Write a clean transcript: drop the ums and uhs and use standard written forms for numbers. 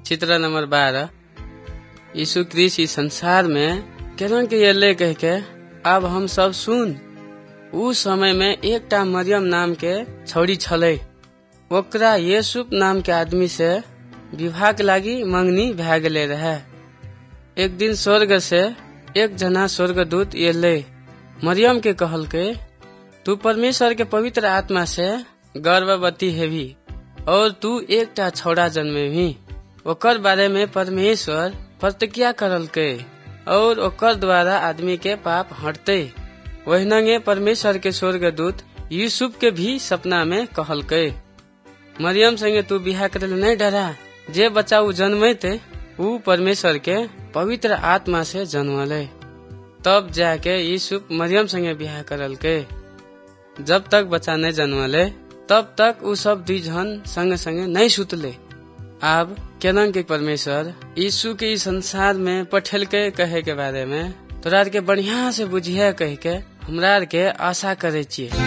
चित्र नंबर 12। यीशु क्रिस्ट इस संसार में केना के अल्ले कह के अब हम सब सुन। उ समय में एकटा मरियम नाम के छौड़ी छले, ओकरा यूसुफ नाम के आदमी से विवाह के लागी मंगनी भै गेले रहे। एक दिन स्वर्ग से एक जना स्वर्गदूत अल्ले मरियम के कहलके, तू परमेश्वर के पवित्र आत्मा से गर्भवती हेभी और तू एकटा छौड़ा जन्मेभी। ओकर बारे में परमेश्वर प्रतिज्ञा करलके और ओकर द्वारा आदमी के पाप हटते। वहींगे परमेश्वर के स्वर्गदूत यूसुफ के भी सपना में कहलके, मरियम संगे तू बियाह करे नहीं डरा। जे बच्चा उ जन्मते उ परमेश्वर के पवित्र आत्मा से जन्मले। तब जाके यूसुफ मरियम संगे बियाह करलके। जब तक बच्चा नहीं जन्मले तब तक उ सब दुई जन संगे संगे नहीं सुतले। अब केना के परमेश्वर यीशु के इस संसार में पठेल के कहे के बारे में तोरा के बढ़िया से बुझिया कह के हमरा के आशा करे छिए।